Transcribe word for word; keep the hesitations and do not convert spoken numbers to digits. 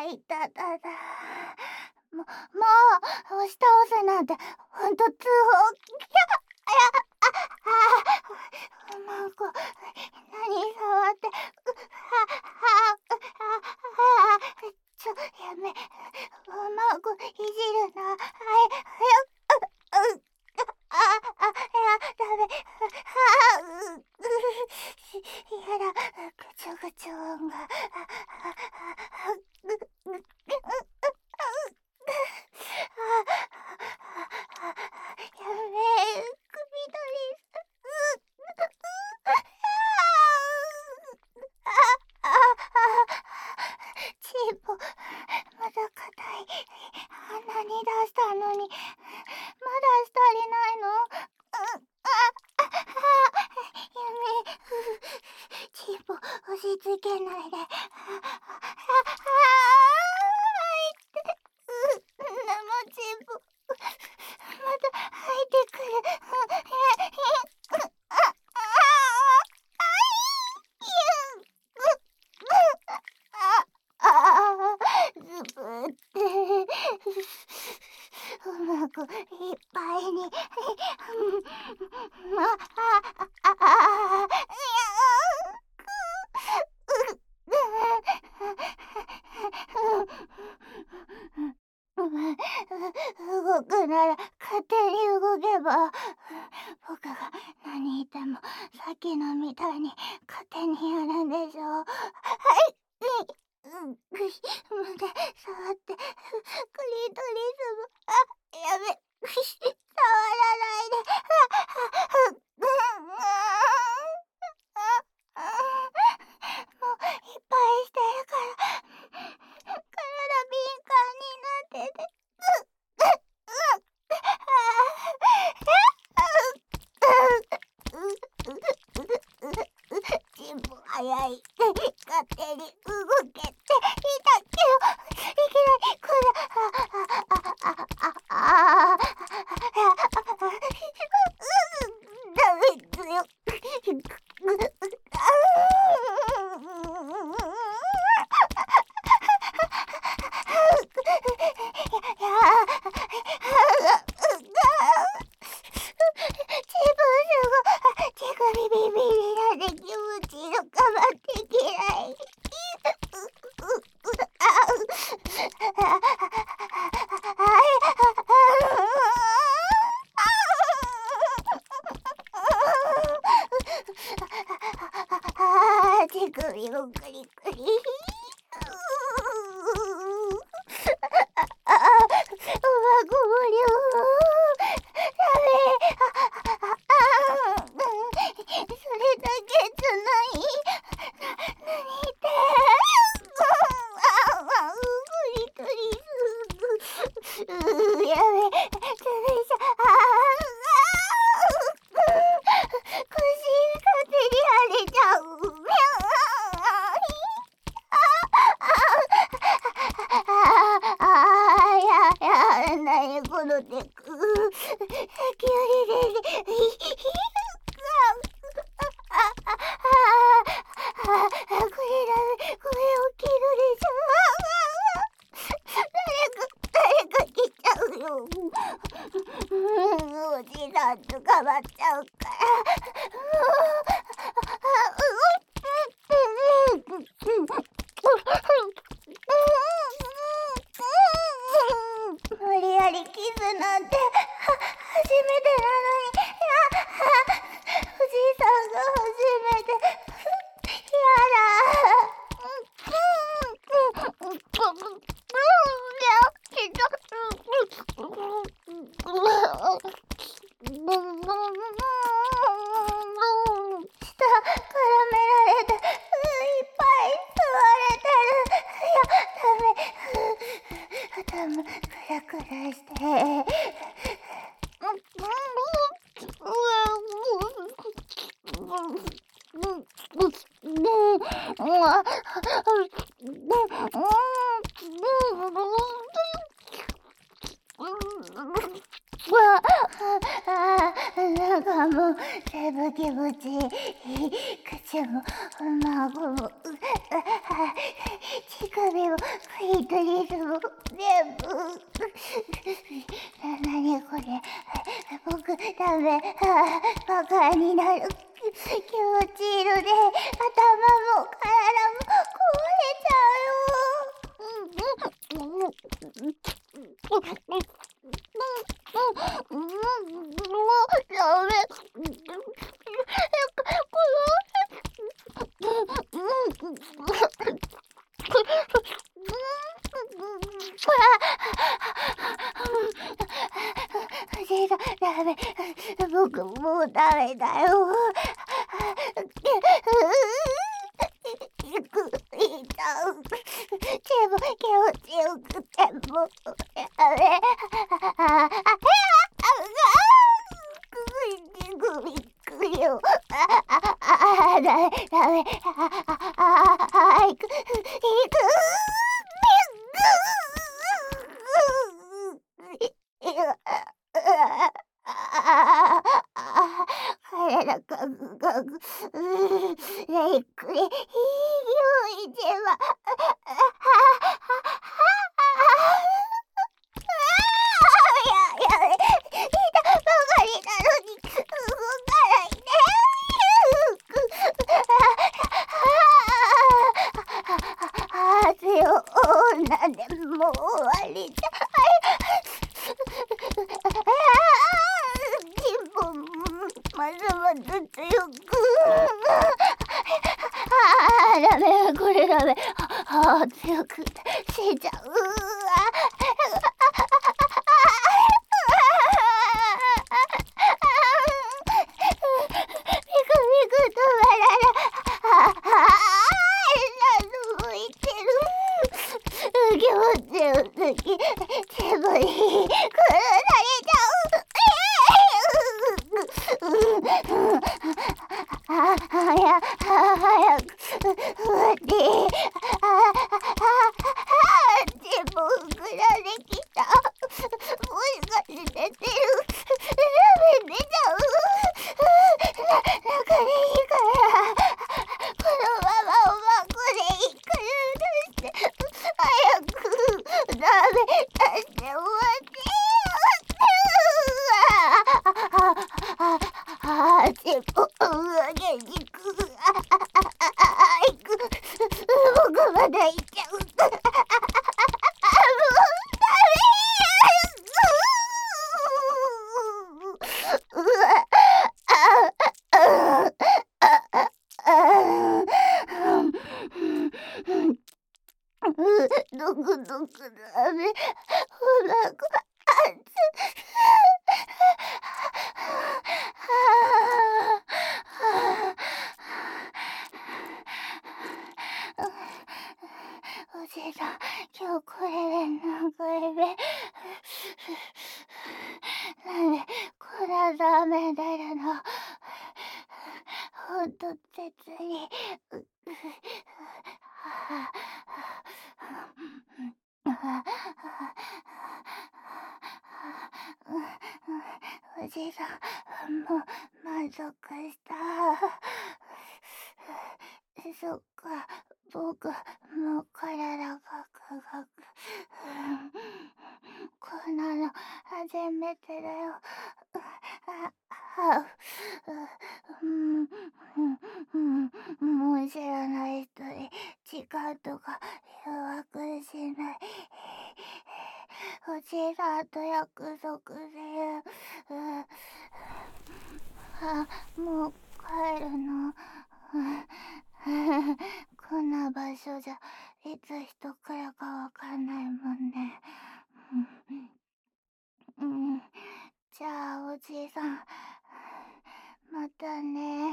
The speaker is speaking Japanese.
いたたた。も、もう、押し倒すなんて、ほんと通報。きゃ、あや、あ、あ、まこ、何触って、う、は、は、う、は、は、ちょ、やめ、まこ、いじるな、はい、はや、う、う、あ、あ、いや、ダメ、は、う、う、やだ、ぐちょぐちょ音が、あ、あ、あ、う、う、う、う、やめ、首取りす、う、あ、あ、あ、チーポ、まだ硬い。あんなに出したのに、まだ足りないの？う、あ、あ、あ、やめ、チーポ、押し付けないで。あ、あ、あ、いって、う、生チーポ、また入ってくる。え、え、う、あ、あ、あい、ゆん、う、う、あ、あ、ずぶって、うまくいっぱいに、あ、あ、あ、あ、いや、動くなら勝手に動けば、僕が何言ってもさっきのみたいに勝手にやるんでしょ。はい、うん、胸触って、クリトリスも、あ、やめ、触らないで、あ、うん、あ、あ、もういっぱいしてるから、体敏感になってて、全部早い。勝手に動けって言ったけど、いきなりこれ、あ、あ、あ、あ、あ、あ、ダメだよ。手首ビビりなんで気持ちのかまっていけない。手首もクリクリ。あ、おまこもりょう。ダメ。それだけじゃない。な、なに言って。クリクリ。う、やめ。ダメじゃ。腰勝手に腫れちゃう。あ、や、や、なにこのテク。急に出て、あ、あ、あ、これだめ、これ起きるでしょ。誰か、誰か来ちゃうよ。おじさんとかばっちゃうから。無理やりキスなんて初めてなのに、おじいさんが初めて。やだ。舌絡められて、いっぱい吸われてる。いや、ダメ。頭クラクラして。なんかもう全部気持ちいい。口も孫も、 乳首もクリトリスも全部。な、なにこれ。僕ダメ。バカになる。気持ちいいので頭も体も壊れちゃうよ。もうダメ。こ藤井さん、ダメ。僕もうダメだよ。でも気持ちよくてもダメ。びっくりよ。ダメダメ。行く行く。体がぐがぐ。レイクレ、いい匂いでは。ややめ、いたばかりなのに動かないで。ああ、強女でもう終わりだ。チンポますます強く。ああ、ダメ、これダメ。ああ、強くて死んじゃう。気持ちよすぎ、全部に殺されちゃう。あ、はや、早く、待って、あ、あ、全部膨らんできた。もしかして出てる。ダメ出ちゃう。な、中でいいから。このままおまこでいいから出して。早く、ダメ出して終わってよ。ああ、全部上げにく。あいく。僕まだいっちゃう。もうダメ。うわ、あ、あ、あ、あ、どくどくダメ。お腹熱い。おじいさん、今日これで何回目。なんでこんなダメ出るの。ほんと切に。おじいさん、もう満足した。そっか、僕もう体がグガグ。こんなの初めてだよ。あ、うん、うん、もう知らない人に時間とか誘惑しない。おじいさんと約束する。あ、もう帰るの。こんな場所じゃいつ人来るかわかんないもんね。うん、じゃあおじいさん、またね。